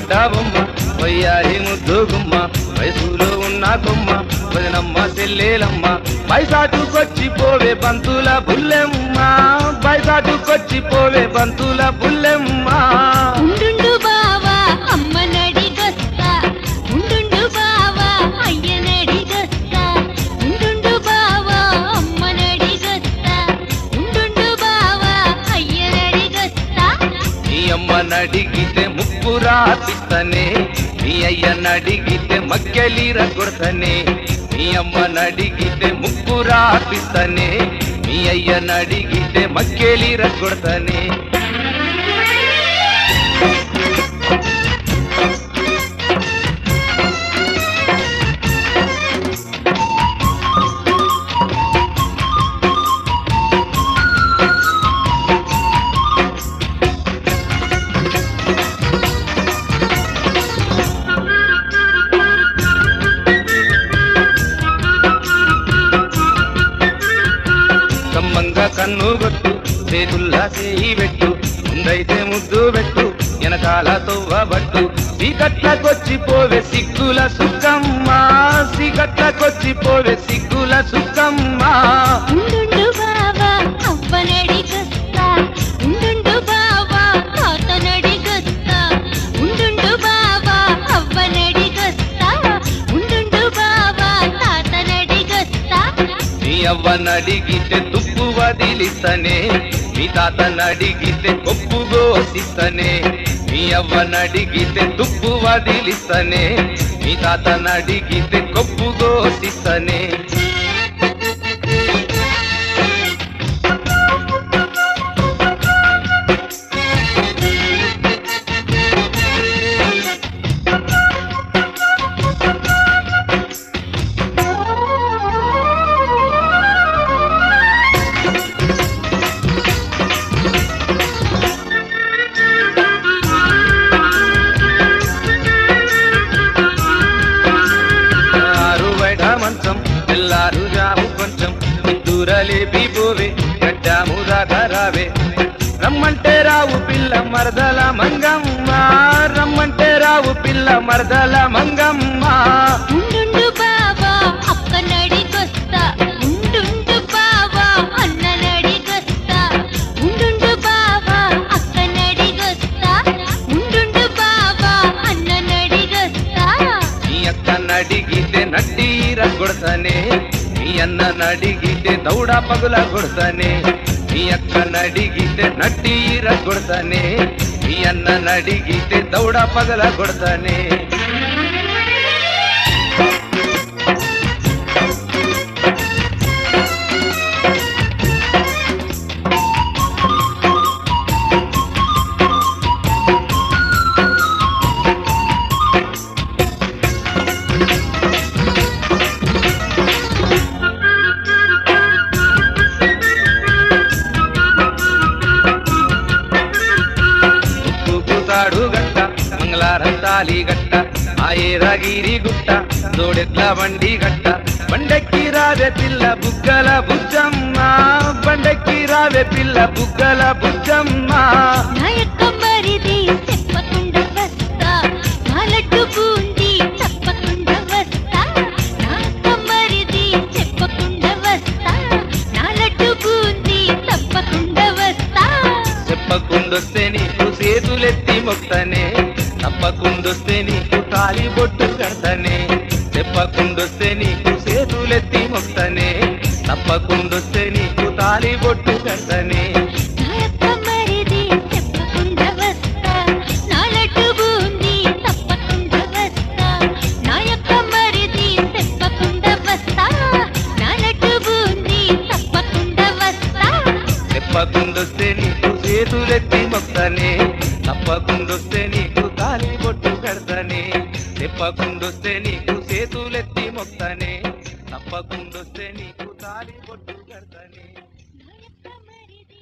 బుడ్డాబొమ్మ వయ్యారి ముద్దు గుమ్మ వయసులో ఉన్న కొమ్మ వదినమ్మ చెల్లెలమ్మ బైసాటుకొచ్చి పోవే బంతుల బుల్లెమ్మ బైసాటుకొచ్చి పోవే బంతుల బుల్లెమ్మ ఉండు బావా అమ్మ నడిగొస్తా ఉండు బావా అయ్య నడిగొస్తా ఉండు బావా అమ్మ నడిగొస్తా ఉండు బావా అయ్య నడిగొస్తా నీ అమ్మ నడిగితే ముప్పు రాపిస్తనే నీ అయ్య నడిగితే మక్కెలీర కొడతనే నీ అమ్మ నడిగితే ముప్పు రాపిస్తనే నీ అయ్య నడిగితే మక్కెలీర కొడతనే కమ్మంగా కన్ను కొట్టు చేతుల్లా చేయి పెట్టు ముందైతే ముద్దు పెట్టు వెనకాల తవ్వబట్టు సీకట్లకొచ్చి పోవే సిగ్గుల సుక్కమ్మ సీకట్లకొచ్చి పోవే సిగ్గుల సుక్కమ్మ ఉండు బావా అవ్వ నడిగొస్తా ఉండు బావా తాత నడిగొస్తా ఉండు బావా అవ్వ నడిగొస్తా ఉండు బావా తాత నడిగొస్తా నీ అవ్వ నడిగితే తుప్పు వదిలిస్తనే నీ తాత నడిగితే కొప్పు గోసిస్తనే నీ అవ్వ నడిగితే తుప్పు వదిలిస్తనే నీ తాత నడిగితే కొప్పు గోసిస్తనే మంచం తెల్లారు జాము కొంచెం దూరలేపి పోవే గడ్డాము రావే రమ్మంటే రావు పిల్ల మరదల మంగమ్మ రమ్మంటే రావు పిల్ల మరదల మంగమ్మ ఉండు బావా అక్క నడిగొస్తా ఉండు బావా అన్న నడిగొస్తా ఉండు బావా అక్క నడిగొస్తా ఉండు బావా అన్న నడిగొస్తా నీ అక్క నడిగితే నడ్డీర కొడతనే నీ అన్న నడిగితే దౌడ పగుల కొడతనే నీ అక్క నడిగితే నడ్డీర కొడతనే నీ అన్న నడిగితే దౌడ పగల కొడతనే గట్ట మంగళారం తాలి గట్ట ఆయేరాగిరి గుట్ట దోడెట్ల బండి గట్ట బండెక్కి రావే పిల్ల బుగ్గల బుజ్జమ్మ బండెక్కి రావే పిల్ల బుగ్గల బుజ్జమ్మ నాయక్క మరిది చెప్పకుండా వస్తా నాలడ్డు బూంది తప్పకుండా వస్తా నాయక్క మరిది చెప్పకుండా వస్తా నాలడ్డు బూంది తప్పకుండా వస్తా చెప్పకుండొస్తే నీకు చేతులెత్తి మొక్తనే తప్పకుండొస్తే నీకు తాలి బొట్టు కడతనే చెప్పకుండొస్తే నీకు చేతులెత్తి మొక్తనే తప్పకుండొస్తే నీకు తాలి బొట్టు కడతనే నాయక్క మరిది చెప్పకుండా వస్తా నాలడ్డు బూంది తప్పకుండా వస్తా నాయక్క మరిది చెప్పకుండా వస్తా నాలడ్డు బూంది తప్పకుండా వస్తా చెప్పకుండొస్తే నీకు చేతులెత్తి మొక్తనే తప్పకుండొస్తే నీకు తాలి బొట్టు కడతనే చెప్పకుండొస్తే నీకు చేతులెత్తి మొక్తనే తప్పకుండొస్తే నీకు తాలి బొట్టు కడతనే నాయక్క మరిది